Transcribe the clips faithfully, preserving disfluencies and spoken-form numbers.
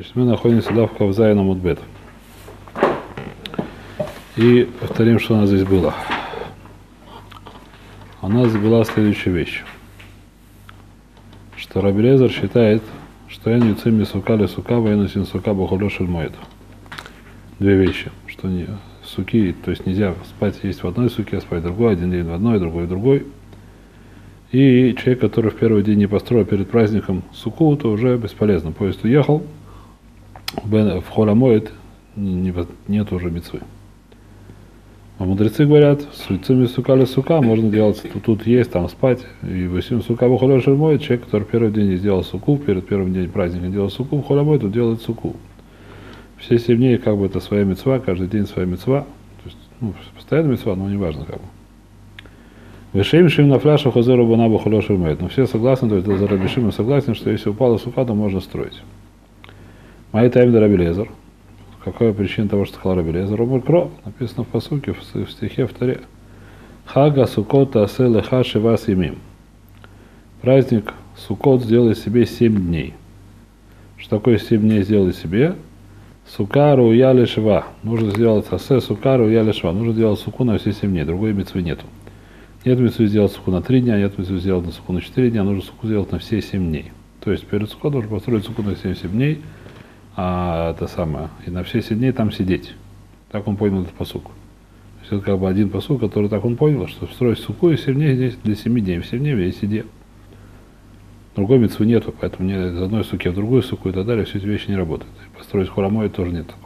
Значит, мы находимся да, в Кавзайном Мудбет. И повторим, что у нас здесь было. У нас была следующая вещь. Что Раби Элиэзер считает, что я не юцем сука ли сука, военно син сука бахолошель моет. Две вещи. Что не суки, то есть нельзя спать есть в одной суке, а спать в другой, один день в одной, другой в другой. И человек, который в первый день не построил перед праздником суку, то уже бесполезно. Поезд уехал, в холомоет нет уже мицвы. А мудрецы говорят, с юцем сука ли сука можно делать, тут, тут есть, там спать. И восемь сука в холошель моет, человек, который первый день не сделал суку, перед первым днем праздника делал суку, в холомоет, то делает суку. Все семь дней как бы это своя мицва, каждый день своя мицва. То есть, ну, постоянно мицва, но не важно как бы. Вешем шим на фляшу хозеру банабу холошель моет. Но все согласны, то есть за Раби Шимон согласен, что если упала сука, то можно строить. Моя тайм Раби Элиэзер. Какая причина того, что сказал Раби Элиэзер? Омар Кро, написано в пасуке, в стихе в Торе. Хага сукот асе леха шива семим. Праздник Суккот сделай себе семь дней. Что такое семь дней сделай себе? Сукару я лишва. Нужно сделать асе сукару я лишва. Нужно делать суку на все семь дней. Другой мицвы нету. Нет мицвы сделать суку на три дня, нет мицвы сделать на суку на четыре дня, нужно суку сделать на все семь дней. То есть перед суккот нужно построить суку на семь дней, а это самое, и на все семь дней там сидеть. Так он понял этот пасук. То есть это как бы один пасук, который так он понял, что строить суку и семь дней здесь для семи дней. В семь дней весь сиди. Другой мицвы нету, поэтому не из одной суки в другую суку и так далее, все эти вещи не работают. Построить хоромой тоже нет такого.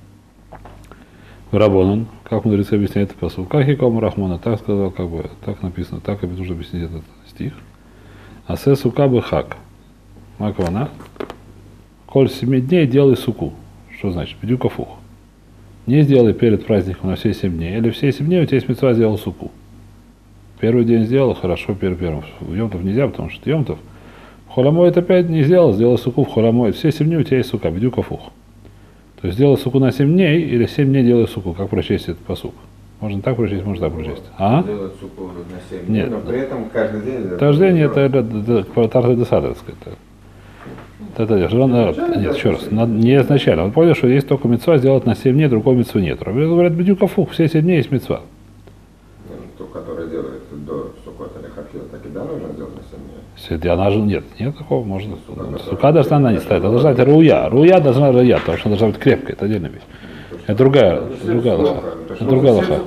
Рабонан, как мудрецы объясняют этот посыл, как и кому Рахмона, так сказал, как бы, так написано, так и нужно объяснить этот стих. Асе сука бы хак. Маквана. Коль семи дней делай суку. Что значит? Бедюка фух. Не сделай перед праздником на все семь дней. Или все семь дней у тебя есть мицва сделал суку. Первый день сделал, хорошо, первый первым. В Йомтов нельзя, потому что Йомтов. Холомоид опять не сделал, сделал суку в холомоид. Все семь дней у тебя есть сука, бедюка фух. То есть делай суку на семь дней или семь дней делай суку. Как прочесть этот посук? Можно так прочесть, можно так прочесть. А? Делать суку на семь дней, нет. Но при этом каждый день... Каждый день это тарты десада, так сказать. Это, это, нет, еще раз, не изначально. Он понял, что есть только мицва сделать на семь дней, другой мицвы нет. Говорят, бедюка фух, все семь дней есть мицва. То, который делает до суккота или хатхила, так и да, нужно делать на семь дней? Если она же нет, нет такого, можно. Сука должна на не стоять, это должна быть руя. Руя должна руя, потому что она должна быть крепкой, это отдельная вещь. Это другая, другая лоха. Это другая лоха.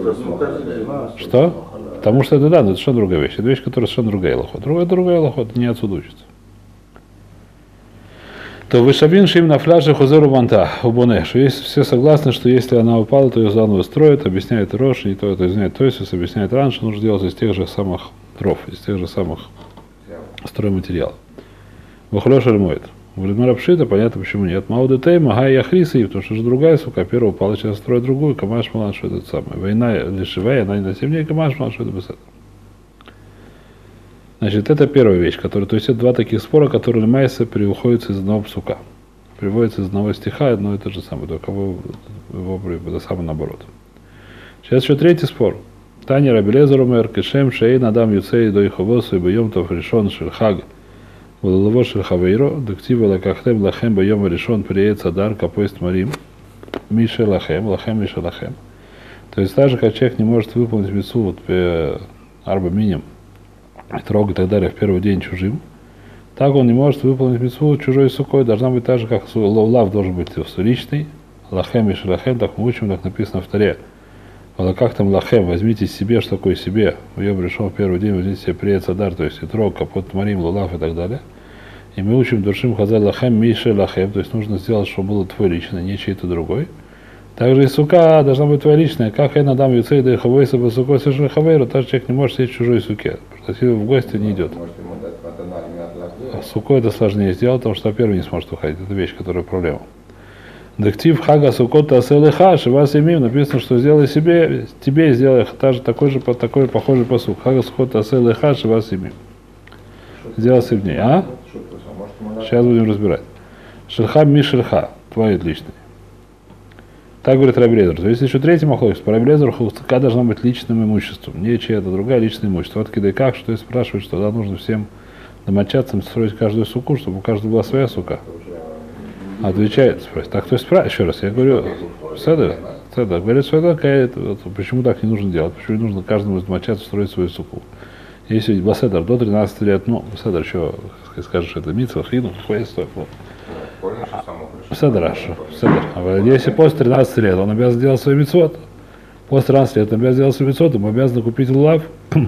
Что? Потому что это да, но это совершенно другая вещь. Это вещь, которая совершенно другая лоха. Другая, другая лоха, это не отсюда учится. То вышабин шим на фляже хузеру банта у боне, что есть, все согласны, что если она упала, то ее заново строят, объясняет Рош, не то это извиняет Тойсус, объясняет раньше, нужно делать из тех же самых дров, из тех же самых стройматериалов. Вахлешаль моет. В Рабшита понятно почему нет. Маудетей, Магай Яхрисы, потому что же другая сука, первая упала, сейчас строит другую, Камаш Малан, что это самое. Война лишевая, она не на семь дней, Камаш Малан, что это бесед. Значит, это первая вещь, которая, то есть это два таких спора, которые Майса переуходятся из одного псука. Приводится из одного стиха, одно и то же самое, только его, его это самое наоборот. Сейчас еще третий спор. Таня Раби Элиэзер умер, кешем шейн адам юцей до иховосу и боем тов решен шельхаг валалово шельхавейро, дактива лакахтем лахем боем решен приед садар капоист марим мише лахем, лахем мише лахем. То есть даже как человек не может выполнить мицву вот, арба миним, трог и так далее в первый день чужим, так он не может выполнить мицву чужой сукой, должна быть так же, как лав должен быть личный, лахем и шелахем, так мы учим, так написано в Торе. А как там лахем, возьмите себе, что такое себе, я пришел в первый день, возьмите себе приед садар, то есть и трог, капот марим, лулав и так далее. И мы учим душим хазаль лахем, мише лахем, то есть нужно сделать, чтобы было твой личный, не чей-то другой. Также и сука должна быть твоя личная. Как я надам юцей да хавейса бы сукой совершенно хавейру, так человек не может сидеть в чужой суке. Пригласил в гости не идет. А сукой это сложнее сделать, потому что первый не сможет уходить. Это вещь, которая проблема. Дактив хага сукота аселеха шива семим, написано, что сделай себе, тебе сделай та же, такой же, такой похожий посук. Хага сукота аселеха шива семим. Сделай семь дней. А? Сейчас будем разбирать. Шельха ми шельха, твой личный. Так говорит Раби Элиэзер. То есть еще третий махлокис. По Раби Элиэзеру хуцка должна быть личным имуществом. Не чья-то другая личное имущество. Вот кидай как, что и спрашивает, что да, нужно всем домочадцам строить каждую суку, чтобы у каждого была своя сука. Отвечает, спросит, так кто спрашивает, еще раз, я говорю, Седер, Седер, говорит, что это, вот, почему так не нужно делать, почему не нужно каждому из домочадцев строить свою суку. Если Басседер до тринадцати лет, ну, Басседер еще скажешь, что это митцва, хину, какой стоит, вот. Седер, аж, Седер. А если после тринадцати лет он обязан делать свой митцвот, после тринадцати лет он обязан делать свой митцвот, ему обязан купить лулав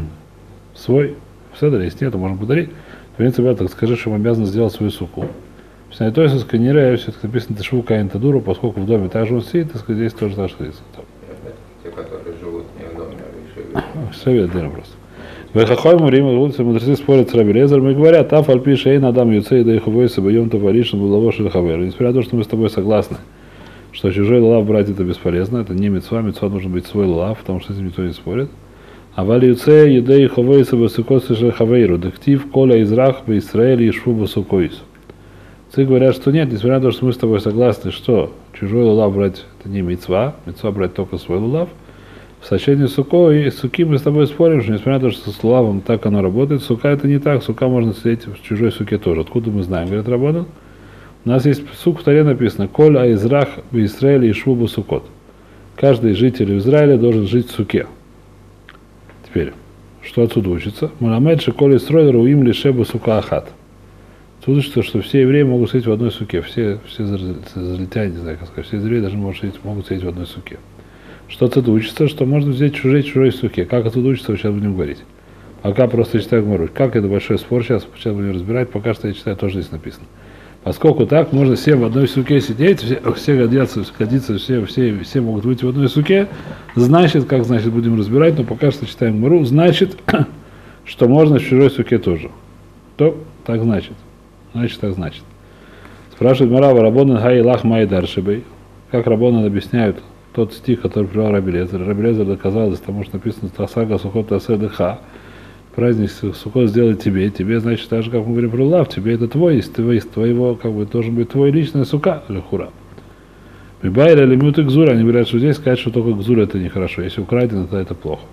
свой, Седер, если нет, то можно подарить. В принципе, так скажи, что ему обязан сделать свою суку. То есть, если не все-таки написано Тешву Каин Тадуру, поскольку в доме также он сидит, так здесь тоже так что те, которые живут не в доме, а еще все видно просто. Вехахой Мурим, улицы мудрецы спорят с Раби Лезером и говорят, Таф Альпи Шейн Адам Юцей да Ихувой Сабайом Таваришин Булаво Шельхавер. Несмотря на то, что мы с тобой согласны, что чужой лулав брать это бесполезно, это не митцва, митцва должен быть свой лулав, потому что с этим никто не спорит. А вали Юцей Едей Ихувой Сабасукос Шельхавейру, Дектив Коля Израх Бейсраэль Ишву Басукойс. Ты говорят, что нет, несмотря на то, что мы с тобой согласны, что чужой лулав брать это не митцва, митцва брать только свой лулав. В сочетании с сукой и суки мы с тобой спорим, что несмотря на то, что с лулавом так оно работает, сука это не так, сука можно сидеть в чужой суке тоже. Откуда мы знаем, говорят, работал? У нас есть сук в Торе написано, Коль Аизрах в Израиле и Швубу Сукот. Каждый житель Израиля должен жить в суке. Теперь, что отсюда учится? Муламед Шеколь Исройлер уим лишебу сука ахат. Тут учится, что все евреи могут сидеть в одной суке, все, все израильтяне, не знаю, как сказать, все евреи даже могут сидеть, могут сидеть в одной суке. Что отсюда учится, что можно взять чужие чужой суке. Как отсюда учится, сейчас будем говорить. Пока просто читаю Гмару. Как это большой спор, сейчас, сейчас будем разбирать, пока что я читаю, тоже здесь написано. Поскольку так, можно все в одной суке сидеть, все, все годятся, годится, все, все, все могут выйти в одной суке, значит, как значит, будем разбирать, но пока что читаем Гмару, значит, что можно в чужой суке тоже. То так значит. Значит, так значит. Спрашивает Марава Рабонан Хай Лах Майдар Шибей. Как Рабонан объясняют тот стих, который привел Раби Лезер. Раби Лезер доказал, потому что написано Тасага Сухот Асе Деха. Праздник Сухот сделает тебе. Тебе, значит, так же, как мы говорим про лав, тебе это твой, из твоего, как бы, должен быть твой личная сука, лехура. Мибайра или мюты гзура, они говорят, что здесь сказать, что только гзур это нехорошо. Если украдено, то это плохо.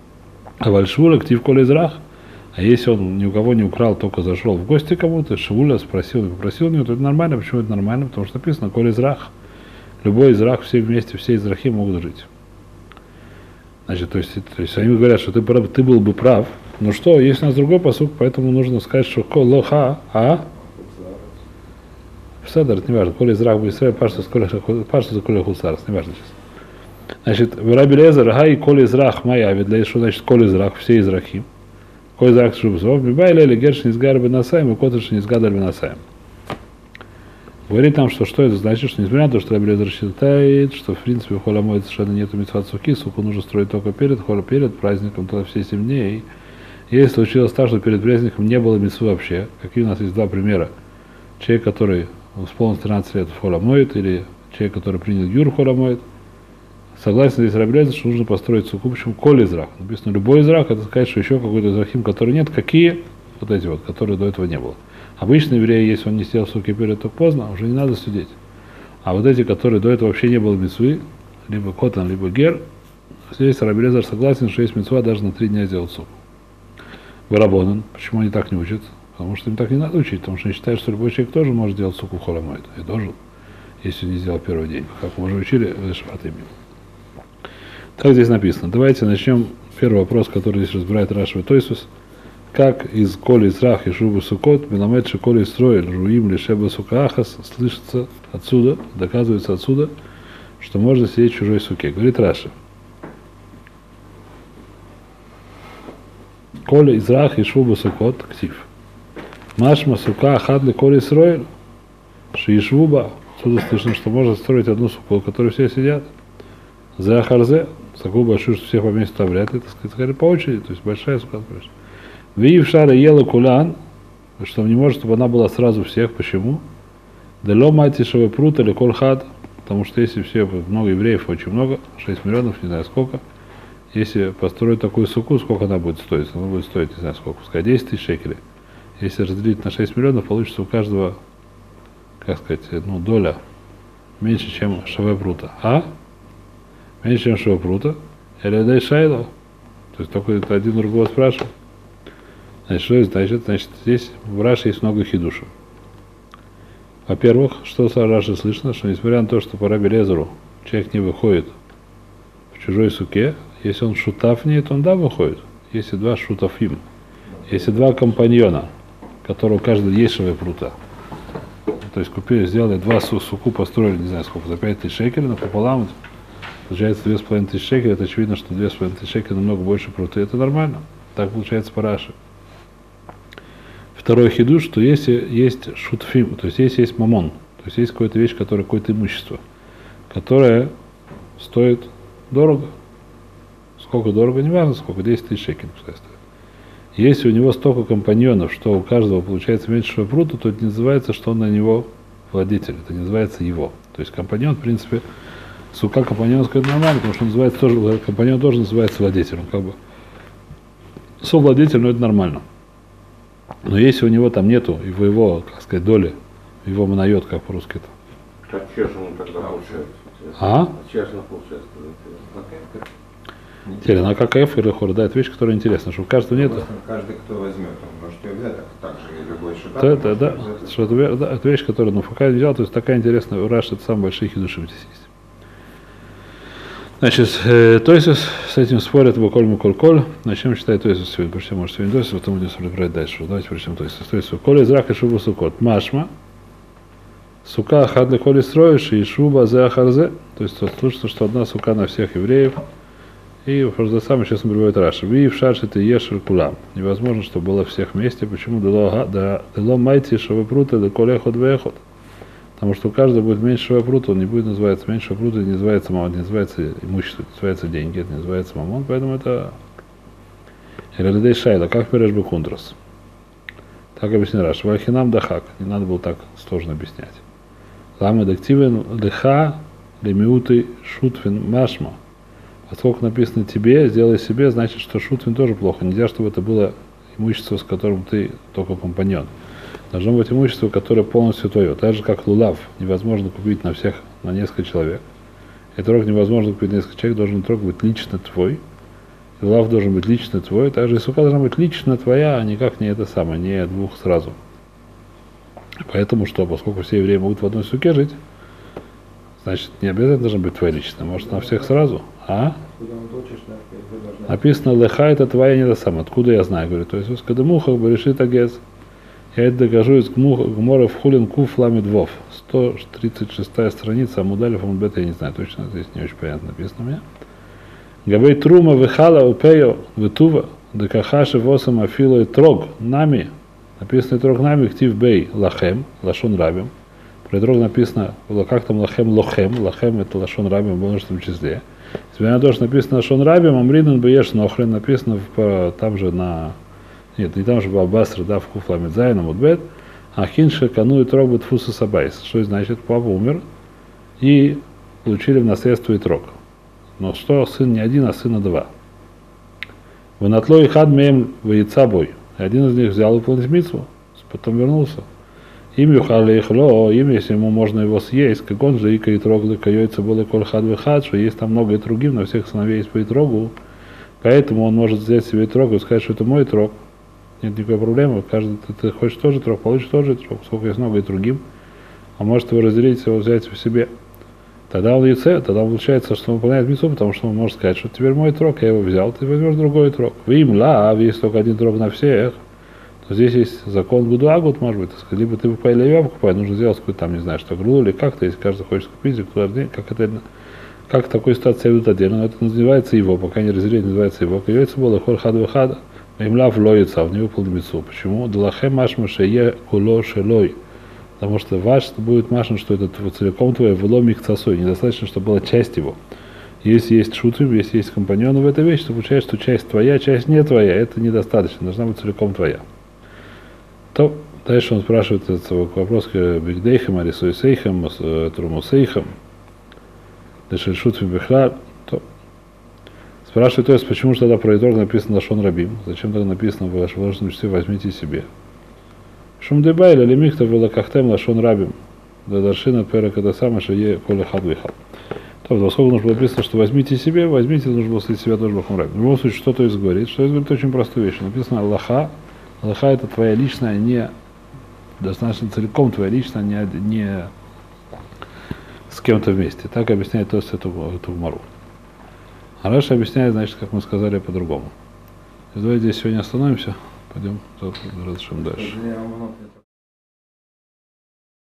А вальшвула ктив коль израх. А если он ни у кого не украл, только зашел в гости кому-то, Шивуля спросил и попросил у него, то это нормально. Почему это нормально? Потому что написано, коль израх. Любой израх, все вместе, все израхи могут жить. Значит, то есть, то есть они говорят, что ты, ты был бы прав. Но что, есть у нас другой посук, поэтому нужно сказать, что лоха, а? Седер, это не важно. Коль израх бы Исраиль, пашта за коль хулсарс, не важно сейчас. Значит, в Раби Лезер, гай коль израх моя, ведь что значит коль израх, все израхи. Коль израх шубсов, бибайля или герш низгар бенасаем, и котыш низгадар бенасаем. Говорит нам, что что это значит, что несмотря на то, что Раби Лезер считает, что в принципе в холомой совершенно нету митцват суки, суку нужно строить только перед холо, перед праздником, то все семь дней. Если случилось так, что перед праздником не было митцвы вообще, какие у нас есть два примера. Человек, который исполнил тринадцать лет в холомоет, или человек, который принял юр холомоет, согласен здесь Раби Лезер, что нужно построить суку, почему коль израх. Написано любой израх, это сказать, что еще какой-то израхим, который нет, какие вот эти вот, которые до этого не было. Обычно евреи, если он не сидел в суке перед, то поздно, уже не надо судить. А вот эти, которые до этого вообще не было митцвы, либо котан, либо гер, здесь Раби Лезер согласен, что есть митцва даже на три дня сделать суку. Барабонан, почему они так не учат? Потому что им так не надо учить, потому что они считают, что любой человек тоже может делать суку холомоид. И должен, если не сделал первый день, как мы уже учили в Шватыме. Так здесь написано. Давайте начнем первый вопрос, который здесь разбирает Раши и Тойсус. Как из коли израх и шубы сукот, меламед шеколи строил, руим лишеба сукаахас, слышится отсюда, доказывается отсюда, что можно сидеть в чужой суке. Говорит Раши. Коли израх и шубы сукот, ктив. Машма сука ахадли коли строил, шиишвуба. Отсюда слышно, что можно строить одну суку, в которой все сидят. За ахарзе, такую большую, что всех поместят там вряд ли, так сказать, по очереди, то есть большая сука. Виив шара ела кулян, что не может, чтобы она была сразу всех. Почему? Дело матишевый пруд или колхад, потому что если все, много евреев, очень много, шесть миллионов, не знаю сколько, если построить такую суку, сколько она будет стоить? Она будет стоить, не знаю сколько, пускай десять тысяч шекелей. Если разделить на шесть миллионов, получится у каждого, как сказать, ну, доля меньше, чем шаве прута. А? Меньше, чем шаве прута. Или дай шайло. То есть только это один другого спрашивает. Значит, что это значит? Значит, здесь в Раши есть много хидушев. Во-первых, что с Раши слышно, что несмотря на то, что по Раби Лезеру человек не выходит в чужой суке, если он шутав в ней, то он да выходит. Если два шутафим, если два компаньона, которые у каждого есть швы прута, то есть купили, сделали два су суку, построили, не знаю сколько, за пять тысяч шекелей, но пополам получается две с половиной тысячи шекелей, это очевидно, что две с половиной тысячи шекелей намного больше пруты, это нормально. Так получается по Раши. Второй хидуш, что если есть шутфим, то есть если есть мамон, то есть есть какая-то вещь, которая какое-то имущество, которое стоит дорого. Сколько дорого, не важно сколько, десять тысяч шекелей пускай стоит. Если у него столько компаньонов, что у каждого получается меньше прута, то это не называется, что он на него владетель, это не называется его. То есть компаньон, в принципе, сука компаньонская, это нормально, потому что он называется тоже, компаньон тоже называется владетелем, как бы. Совладетель, но это нормально. Но если у него там нету в его, как сказать, доли, его монает, как по-русски это. Как честно тогда получается? А? Честно получается. Теперь, она как F или хор, да, это вещь, которая интересна, что у каждого нет. Каждый, кто возьмет, он может ее взять, так же и любой шутап. Да, да, да, что это, да, это вещь, которую, ну, пока не взял, то есть такая интересная, у Раши это самые большие хидуши здесь есть. Значит, э, то есть с этим спорят Ваколь Коль. Начнем читать то есть сегодня, причем может сегодня то есть, потом будем разбирать дальше. Давайте причем то есть. То есть Коль из Рака Шуба Сукот. Машма. Сука хадли коли строишь и шуба зе ахарзе. То есть слышится, что одна сука на всех евреев. И просто самое сейчас приводит Раша. Ви в шарше ты ешь кулам. Невозможно, чтобы было всех вместе. Почему? Дело майти шавы-прута, да колехот вехот. Потому что у каждого будет меньше прута, он не будет называться меньше прута, не называется мамон, не называется имущество, не называется деньги, это не называется мамон, поэтому это Релидей Шайла, как переш бекундрос. Так объяснил Раш. Вахинам дахак. Не надо было так сложно объяснять. Лама дактивен леха лемиуты шутвин машма. Поскольку написано тебе, сделай себе, значит, что шутвин тоже плохо. Нельзя, чтобы это было имущество, с которым ты только компаньон. Должно быть имущество, которое полностью твое. Так же, как лулав невозможно купить на всех, на несколько человек. Этот рог невозможно купить на несколько человек, должен рог быть лично твой. И лулав должен быть лично твой. Также и сука должна быть лично твоя, а никак не это самое, не двух сразу. Поэтому что, поскольку все евреи могут в одной суке жить, значит, не обязательно должна быть твоя личная, может на всех сразу. А? Написано, леха это твоя, не это самое. Откуда я знаю? Говорю, то есть, когда муха решит агез. Я это докажу из Гмора в Хулин Куф Ламид Вов. сто тридцать шестая страница, Амудалев, Амудбета, я не знаю, точно здесь не очень понятно написано у меня. Габей Трума Вихала Упео Витува Декахаши Восам Афило и Трог Нами. Написано Трог Нами Ктив Бей Лахем, Лашон Рабим. Про Трог написано, как там Лахем Лохем, Лахем это Лашон Рабим в множественном числе. Несмотря на то, что написано Лашон Рабим, Амринан Бееш Нохрен написано в, там же на... Нет, не там же был Басра, да, в Куфламид Зайна, Мудбет, а Хинша Кану и Трог Бетфуса Сабайс. Что значит, папа умер и получили в наследство и Трог. Но что, сын не один, а сына два. Ванатло и хад меем вояца бой. Один из них взял выполнить мицву, потом вернулся. Им юхали ихло, им, если ему можно его съесть, как он же и кайтрог лыкается было коль хад вихад, что есть там много и другим, на всех сыновей есть по итрогу. Поэтому он может взять себе итрог и сказать, что это мой итрог. Нет никакой проблемы. Каждый, ты, ты хочешь тоже трог, получишь тоже трог, сколько есть много и другим. А может его разделить, его взять в себе. Тогда он яйце, тогда получается, что он выполняет мицву, потому что он может сказать, что теперь мой трог, я его взял, ты возьмешь другой трог. Вы им ла, а есть только один трог на всех, то здесь есть закон гудуагут, может быть, либо ты покупай, либо я покупаю, нужно сделать какой-то там, не знаю, что гру или как-то, если каждый хочет купить, как это, как в такой ситуации идут отдельно, это называется его, пока не разделить, называется его. Яйца было хор хад выхада. Имлав лоица, в него полдемицу. Почему? Далахе машма шее куло шелой. Потому что ваш будет машма, что это целиком твое, вело микцасой. Недостаточно, чтобы была часть его. Если есть шутым, если есть компаньоны в этой вещи, то получается, что часть твоя, часть не твоя. Это недостаточно. Должна быть целиком твоя. То дальше он спрашивает этот вопрос к Бигдейхам, Арисуисейхам, Трумусейхам. Дальше шутим бихла. Спрашивает, то есть, почему же тогда про итрог написано Лашон Рабим? Зачем тогда написано в вашем числе возьмите себе? Шум дебай или михта в лакахтем Лашон Рабим. Да даршина пера когда самое, что е коля хад выхал. То есть, поскольку нужно было написано, что возьмите себе, возьмите, нужно было слить себя тоже Лашон Рабим. В любом случае, что то есть говорит? Что есть говорит очень простую вещь. Написано Аллаха. Аллаха это твоя личная, не достаточно целиком твоя лично, не, не с кем-то вместе. Так объясняет Тос эту, эту гмару. А Раши объясняет, значит, как мы сказали, по-другому. Давайте здесь сегодня остановимся. Пойдем завтра дальше.